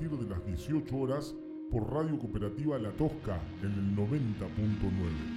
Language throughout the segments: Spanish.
partir de las 18 horas por Radio Cooperativa La Tosca en el 90.9.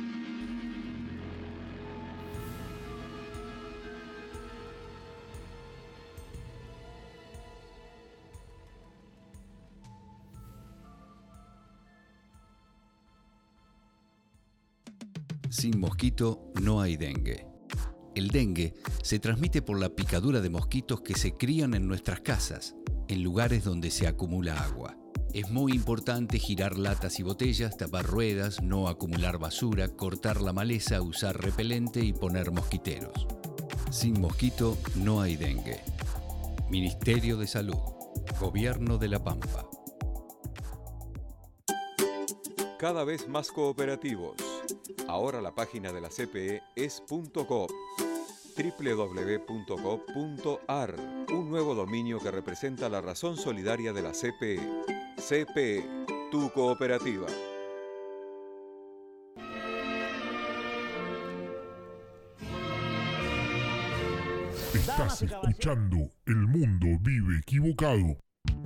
Sin mosquito no hay dengue. El dengue se transmite por la picadura de mosquitos que se crían en nuestras casas, en lugares donde se acumula agua. Es muy importante girar latas y botellas, tapar ruedas, no acumular basura, cortar la maleza, usar repelente y poner mosquiteros. Sin mosquito no hay dengue. Ministerio de Salud. Gobierno de La Pampa. Cada vez más cooperativos. Ahora la página de la CPE es .coop, www.coop.ar, un nuevo dominio que representa la razón solidaria de la CPE. CPE, tu cooperativa. Estás escuchando El Mundo Vive Equivocado.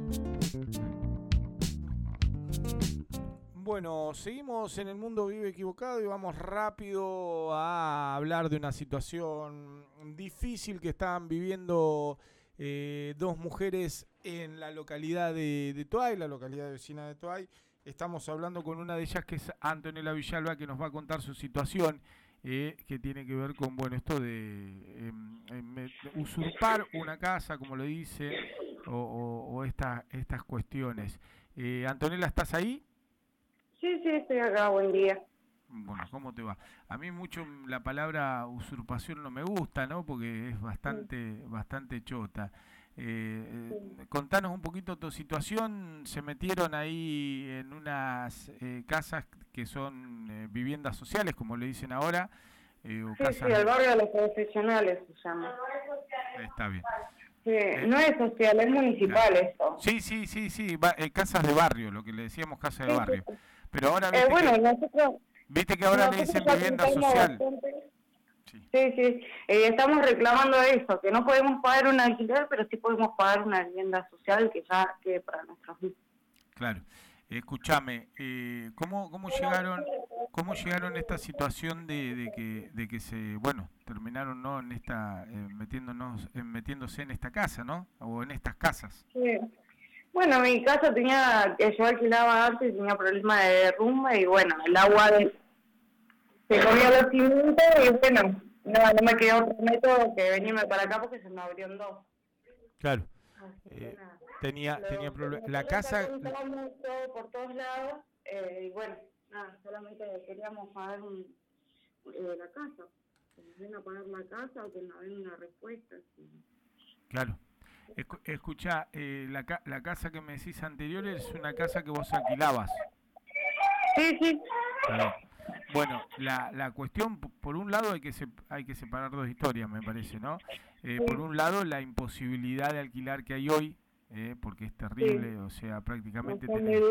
Bueno, seguimos en El Mundo Vive Equivocado y vamos rápido a hablar de una situación difícil que están viviendo dos mujeres en la localidad de Toay, la localidad vecina de Toay. Estamos hablando con una de ellas, que es Antonella Villalba, que nos va a contar su situación, que tiene que ver con, bueno, esto de usurpar una casa, como lo dice, o estas cuestiones. Antonella, ¿estás ahí? Sí, estoy acá, buen día. Bueno, ¿cómo te va? A mí mucho la palabra usurpación no me gusta, ¿no? Porque es bastante chota. Contanos un poquito tu situación. Se metieron ahí en unas casas que son viviendas sociales, como le dicen ahora. O Sí, casas el barrio de los profesionales se llama. Está bien. No es social, es municipal esto. Sí, casas de barrio, lo que le decíamos casas de barrio. Sí. Pero ahora viste que ahora le dicen vivienda social. Sí. Estamos reclamando eso, que no podemos pagar un alquiler, pero sí podemos pagar una vivienda social que ya quede para nuestros hijos. Claro. Escúchame, ¿cómo llegaron a esta situación de que se, bueno, terminaron, ¿no?, en esta metiéndose en esta casa, ¿no? O en estas casas. Sí. Bueno, mi casa yo alquilaba antes y tenía problemas de derrumbe y bueno, el agua se comió los cimientos y bueno, no me quedó otro método que venirme para acá porque se me abrió en dos. Claro. Tenía problemas. La casa... todo por todos lados y bueno, nada, solamente queríamos pagar la casa. Que nos den a pagar la casa o que nos den una respuesta. Sí. Claro. Escuchá, la casa que me decís anterior es una casa que vos alquilabas. Sí. Bueno, la cuestión, por un lado hay que separar dos historias, me parece, ¿no? Por un lado, la imposibilidad de alquilar que hay hoy, porque es terrible, o sea, prácticamente...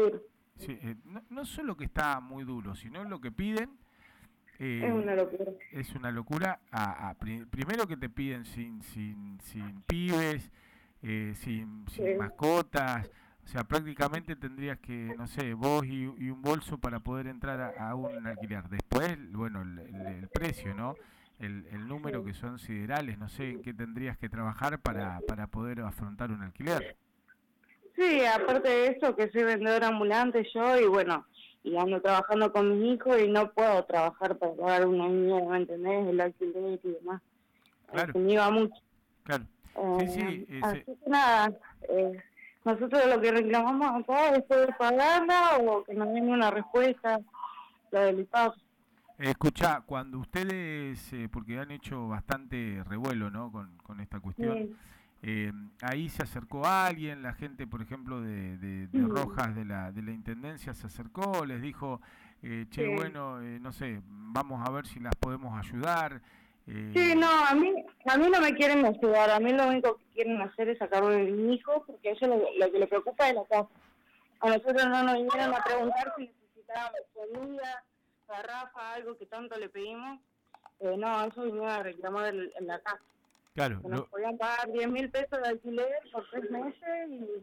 no solo que está muy duro, sino lo que piden... es una locura. Es una locura. Primero que te piden sin pibes, sin mascotas. O sea, prácticamente tendrías que, no sé, vos y un bolso para poder entrar a un alquiler. Después, bueno, el precio, ¿no? El número, que son siderales. No sé en qué tendrías que trabajar para poder afrontar un alquiler. Sí, aparte de eso, que soy vendedora ambulante yo y bueno, y ando trabajando con mis hijos y no puedo trabajar para pagar una niña, ¿me entendés? El alquiler y demás. Claro. Me iba mucho. Claro. Sí. Así que nada, nosotros lo que reclamamos acá es poder pagarla o que nos den una respuesta, lo del IPAP. Escuchá, cuando ustedes, porque han hecho bastante revuelo, ¿no?, con esta cuestión, ahí se acercó alguien, la gente, por ejemplo, de Rojas, de la Intendencia, se acercó, les dijo, bueno, no sé, vamos a ver si las podemos ayudar. Sí, no, a mí no me quieren ayudar, a mí lo único que quieren hacer es sacarme de mi hijo, porque eso es lo que le preocupa de la casa. A nosotros no nos vinieron a preguntar si necesitábamos comida, garrafa, algo que tanto le pedimos. No, eso vinieron a reclamar en la casa. Claro. Que nos podían pagar 10.000 pesos de alquiler por 3 meses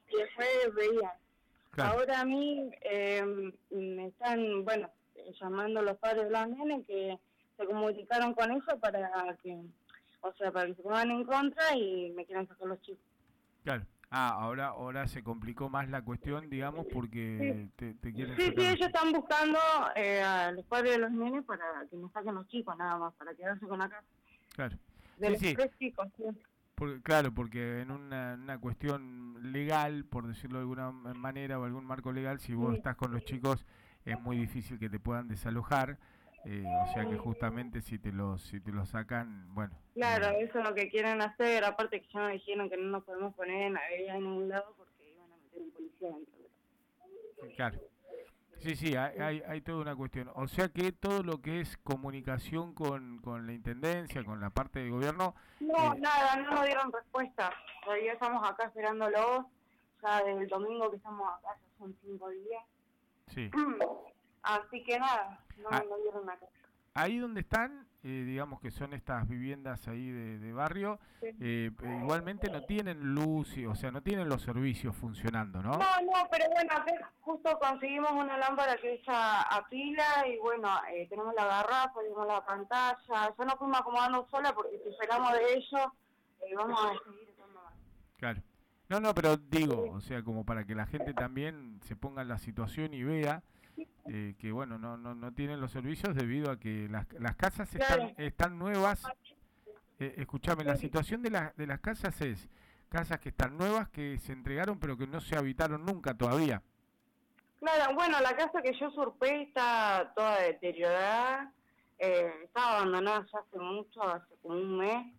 y después veían. Claro. Ahora a mí me están, llamando los padres de los nenes que se comunicaron con eso para que se pongan en contra y me quieran sacar los chicos. Claro. Ahora se complicó más la cuestión, digamos, porque te quieren Sí, sacar. ellos están buscando a los padres de los nenes para que me saquen los chicos nada más, para quedarse con la casa. Claro. De los Sí. 3 chicos, sí. Porque en una cuestión legal, por decirlo de alguna manera, o algún marco legal, si vos estás con los chicos, es muy difícil que te puedan desalojar. O sea que justamente si te los sacan, bueno. Claro, eso es lo que quieren hacer. Aparte que ya nos dijeron que no nos podemos poner en ningún lado porque iban a meter un policía dentro. Claro. Sí, hay toda una cuestión. O sea que todo lo que es comunicación con la intendencia, con la parte del gobierno... No, nada, no nos dieron respuesta. Todavía estamos acá esperándolos. Ya desde el domingo que estamos acá, ya son 5 días. Sí. Así que nada, no dieron nada. Ahí donde están, digamos que son estas viviendas ahí de barrio, igualmente no tienen luz, o sea, no tienen los servicios funcionando, ¿no? No, pero bueno, acá justo conseguimos una lámpara que echa a pila y tenemos la garrafa, tenemos la pantalla. Yo no fuimos acomodando sola porque si esperamos de ellos, vamos a seguir usando más. Claro. No, pero digo, o sea, como para que la gente también se ponga en la situación y vea que bueno, no tienen los servicios debido a que las casas están nuevas. Escúchame, la situación de las casas es casas que están nuevas, que se entregaron pero que no se habitaron nunca todavía. Claro, la casa que yo usurpé está toda deteriorada, estaba abandonada ya hace mucho, hace como un mes,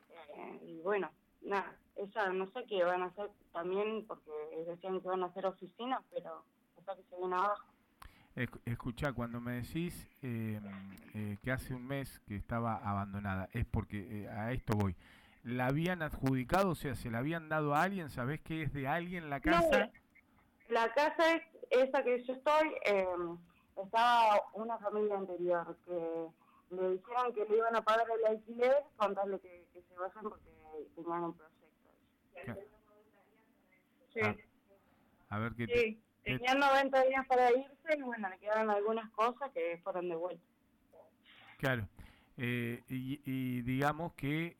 esa no sé qué van a hacer también, porque decían que van a hacer oficinas, pero no sé que se viene abajo. Escuchá, cuando me decís que hace un mes que estaba abandonada, es porque a esto voy. ¿La habían adjudicado? O sea, ¿se la habían dado a alguien? ¿Sabés que es de alguien la casa? No, la casa es esa que yo estoy, estaba una familia anterior que le dijeron que le iban a pagar el alquiler con tal de que se vayan porque tenían un proyecto. Sí. A ver qué sí. Tenían 90 días para irse y le quedaron algunas cosas que fueron de vuelta. Claro. Y digamos que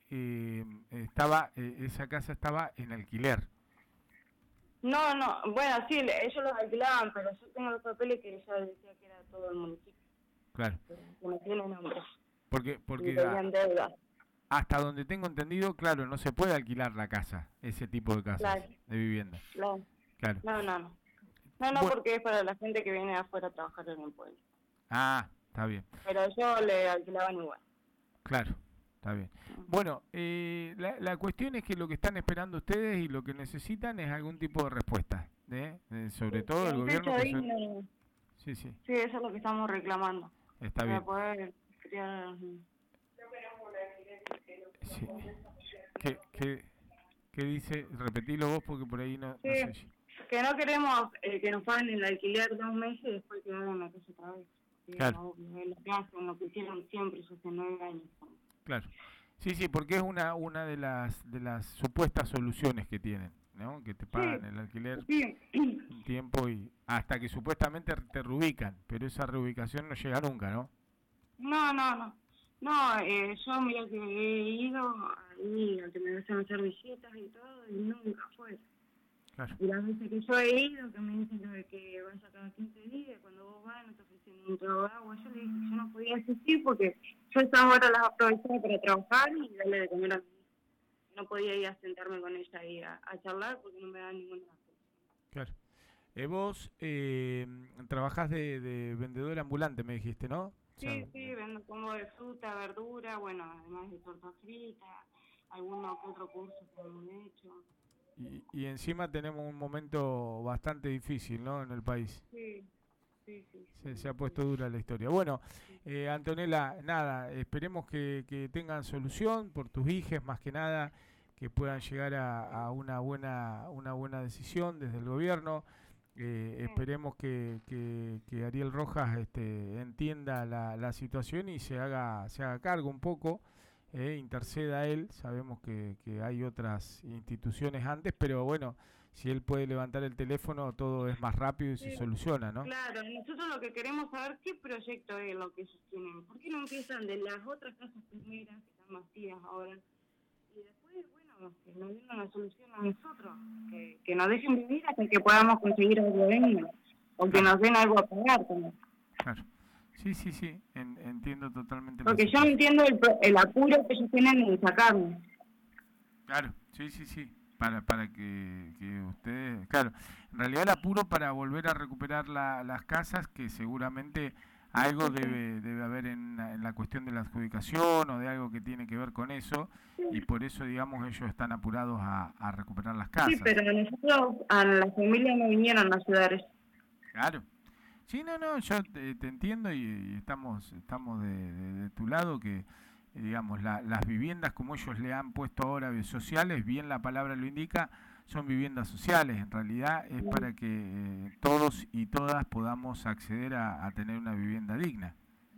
esa casa estaba en alquiler. No, sí, ellos los alquilaban, pero yo tengo los papeles que ella decía que era todo el municipio. Claro. Que no tiene nombre. Porque tenían deuda. Hasta donde tengo entendido, claro, no se puede alquilar la casa, ese tipo de casas, de vivienda. Claro. Claro. No, porque es para la gente que viene de afuera a trabajar en el pueblo. Ah, está bien. Pero yo le alquilaban igual. Claro, está bien. Bueno, la cuestión es que lo que están esperando ustedes y lo que necesitan es algún tipo de respuesta, sobre todo el gobierno. Sí, eso es lo que estamos reclamando. Está bien. Para poder criar... Sí. ¿Qué dice? Repetilo vos porque por ahí no sé. Que no queremos que nos paguen el alquiler 2 meses y después que hagan la cosa otra vez. Claro. Lo que hicieron siempre, hace 9 años. Claro. Sí, porque es una de las supuestas soluciones que tienen, ¿no? Que te pagan el alquiler un tiempo y hasta que supuestamente te reubican, pero esa reubicación no llega nunca, ¿no? No, yo mira que he ido ahí a que me hacen hacer visitas y todo y nunca fue. Claro. Y las veces que yo he ido, que me dicen que vaya cada 15 días, cuando vos vas no te ofrecen un trago de agua, yo le dije que yo no podía asistir porque yo esas horas las aprovechaba para trabajar y darle de comer a mi hija. No podía ir a sentarme con ella ahí a charlar porque no me daban ninguna razón. Claro. Vos trabajás de vendedora ambulante, me dijiste, ¿no? Sí, vendo como de fruta, verdura, además de torta frita, alguno que otro curso que hemos hecho. Y encima tenemos un momento bastante difícil, ¿no? En el país. Sí. Se ha puesto dura la historia. Bueno, Antonella, nada, esperemos que tengan solución por tus hijes, más que nada, que puedan llegar a una buena decisión desde el gobierno. Esperemos que Ariel Rojas entienda la situación y se haga cargo un poco. Interceda a él, sabemos que hay otras instituciones antes, pero bueno, si él puede levantar el teléfono, todo es más rápido y se soluciona, ¿no? Claro, nosotros lo que queremos saber qué proyecto es lo que ellos tienen. ¿Por qué no empiezan de las otras casas primeras que están vacías ahora? Y después, bueno, que nos den una solución a nosotros, que nos dejen vivir hasta que podamos conseguir algo digno, o que nos den algo a pagar también. Claro. Sí, entiendo totalmente. Porque yo entiendo el apuro que ellos tienen en sacarme. Claro, sí. Para que ustedes... Claro, en realidad el apuro para volver a recuperar las casas, que seguramente algo debe haber en la cuestión de la adjudicación o de algo que tiene que ver con eso, y por eso, digamos, ellos están apurados a recuperar las casas. Sí, pero nosotros, a la familia no vinieron a ayudar eso. Claro. Sí, no, yo te entiendo y estamos de tu lado, que digamos las viviendas como ellos le han puesto ahora sociales, bien la palabra lo indica, son viviendas sociales. En realidad es para que todos y todas podamos acceder a tener una vivienda digna.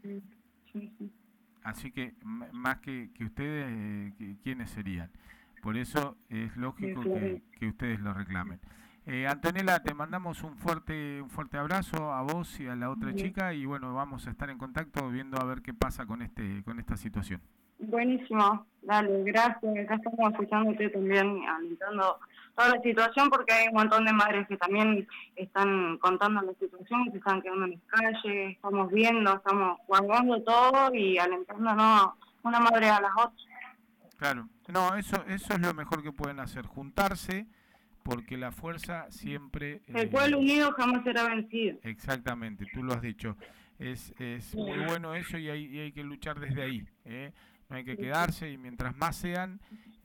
Sí. Así que más que ustedes, ¿quiénes serían? Por eso es lógico que ustedes lo reclamen. Antonella, te mandamos un fuerte abrazo a vos y a la otra chica, y bueno, vamos a estar en contacto viendo a ver qué pasa con esta situación. Buenísimo, dale, gracias. Acá estamos escuchándote también, alentando toda la situación, porque hay un montón de madres que también están contando la situación, que están quedando en las calles, estamos viendo, estamos guardando todo y alentándonos una madre a las otras. Claro, no, eso es lo mejor que pueden hacer, juntarse, porque la fuerza siempre... El pueblo unido jamás será vencido. Exactamente, tú lo has dicho. Es muy bueno eso, y hay que luchar desde ahí. No hay que quedarse, y mientras más sean,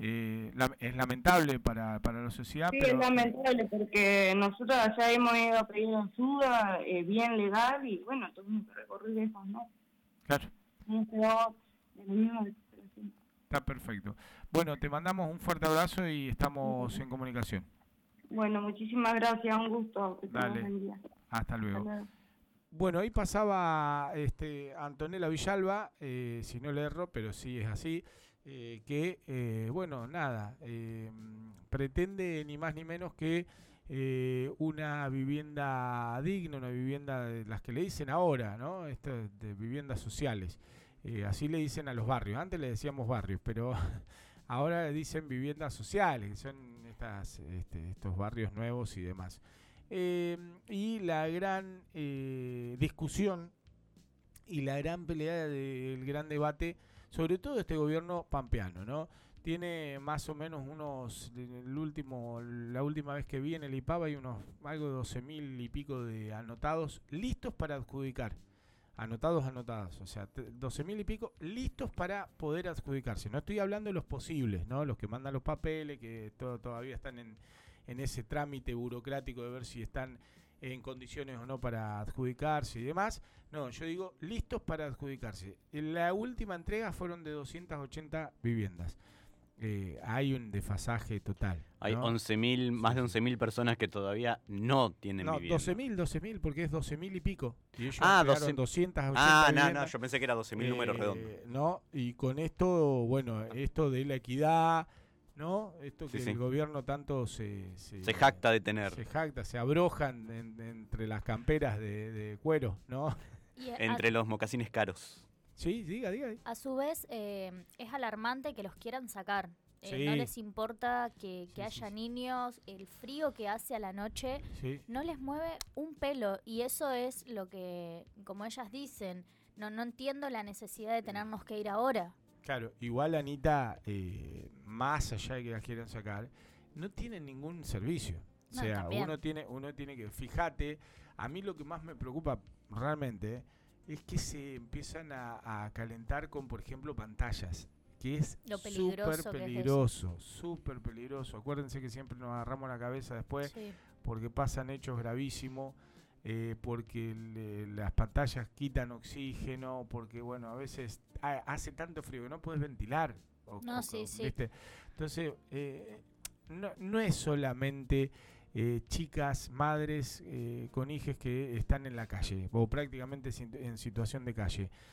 es lamentable para la sociedad. Sí, pero... es lamentable, porque nosotros allá hemos ido a pedir ayuda bien legal, y bueno, tuvimos que recorrer eso, ¿no? Claro. No quedó de la misma desesperación. Está perfecto. Bueno, te mandamos un fuerte abrazo y estamos en comunicación. Bueno, muchísimas gracias, un gusto. Dale, hasta luego. Bueno, ahí pasaba Antonella Villalba, si no le erro, pero sí es así, bueno, nada, pretende ni más ni menos que una vivienda digna, una vivienda de las que le dicen ahora, ¿no? De viviendas sociales. Así le dicen a los barrios. Antes le decíamos barrios, pero ahora dicen viviendas sociales, que son estos barrios nuevos y demás. Y la gran discusión y la gran pelea del gran debate, sobre todo este gobierno pampeano, ¿no? Tiene más o menos la última vez que vi en el IPAB hay algo de 12.000 y pico de anotados listos para adjudicar. Anotados, o sea, 12.000 y pico listos para poder adjudicarse. No estoy hablando de los posibles, ¿no? Los que mandan los papeles, que todavía están en ese trámite burocrático de ver si están en condiciones o no para adjudicarse y demás. No, yo digo listos para adjudicarse. En la última entrega fueron de 280 viviendas. Hay un desfasaje total. Hay ¿no? 11.000, más de 11.000 personas que todavía no tienen vivienda. 12.000, porque es 12.000 y pico. Y ellos 280 viviendas. no, yo pensé que era 12.000 números redondos. No, y con esto, bueno, esto de la equidad, ¿no? Esto que el gobierno tanto se jacta de tener. Se abrojan entre las camperas de cuero, ¿no? Entre los mocasines caros. Sí, diga. A su vez, es alarmante que los quieran sacar. Sí. No les importa que haya niños, el frío que hace a la noche, no les mueve un pelo. Y eso es lo que, como ellas dicen, no entiendo la necesidad de tenernos que ir ahora. Claro, igual Anita, más allá de que las quieran sacar, no tienen ningún servicio. O sea, uno tiene que, fíjate, a mí lo que más me preocupa realmente es que se empiezan a calentar con, por ejemplo, pantallas, que es súper peligroso. Acuérdense que siempre nos agarramos la cabeza después porque pasan hechos gravísimos, porque las pantallas quitan oxígeno, porque, bueno, a veces hace tanto frío que no puedes ventilar. ¿Viste? Entonces, no es solamente... chicas, madres con hijos que están en la calle o prácticamente en situación de calle.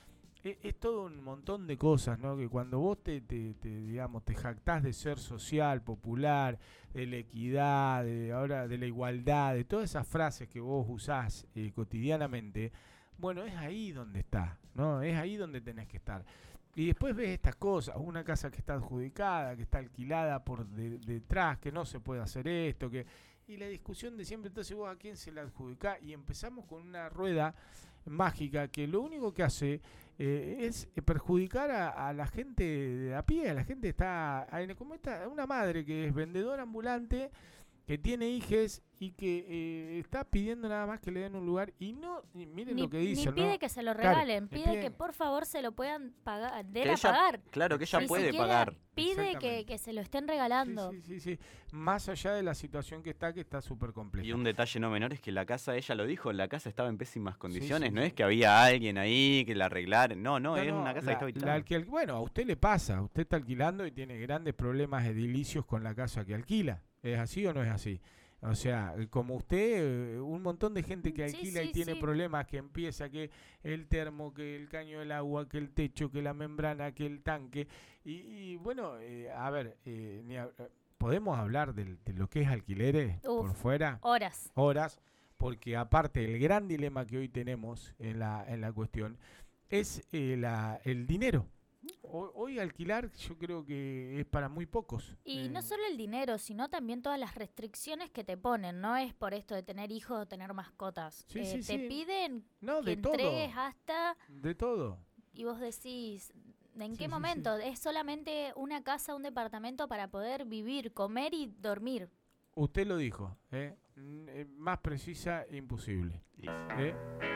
es todo un montón de cosas, ¿no? Que cuando vos te jactás de ser social, popular, de la equidad, ahora de la igualdad, de todas esas frases que vos usás cotidianamente, bueno, es ahí donde está, ¿no? Es ahí donde tenés que estar. Y después ves estas cosas, una casa que está adjudicada, que está alquilada por detrás, que no se puede hacer esto, y la discusión de siempre, entonces vos a quién se la adjudicás, y empezamos con una rueda mágica que lo único que hace es perjudicar a la gente de a pie, a la gente está, como una madre que es vendedora ambulante, que tiene hijes y que está pidiendo nada más que le den un lugar y miren lo que dice. Ni pide, ¿no?, que se lo regalen, claro, pide que por favor se lo puedan pagar, pagar. Claro, que ella puede pagar. Pide que se lo estén regalando. Sí. Más allá de la situación que está súper compleja. Y un detalle no menor es que la casa, ella lo dijo, la casa estaba en pésimas condiciones. No es que había alguien ahí que la arreglara. No, es una casa que está habitada. Bueno, a usted le pasa, usted está alquilando y tiene grandes problemas edilicios con la casa que alquila. ¿Es así o no es así? O sea, como usted, un montón de gente que alquila y tiene problemas, que empieza que el termo, que el caño del agua, que el techo, que la membrana, que el tanque. Y bueno, a ver, ¿podemos hablar de lo que es alquileres por fuera? Horas, porque aparte el gran dilema que hoy tenemos en la cuestión es el dinero. Hoy alquilar yo creo que es para muy pocos. Y no solo el dinero, sino también todas las restricciones que te ponen. No es por esto de tener hijos o tener mascotas. Te piden que entregues hasta... De todo. Y vos decís, ¿en qué momento? Es solamente una casa, un departamento para poder vivir, comer y dormir. Usted lo dijo, más precisa, imposible.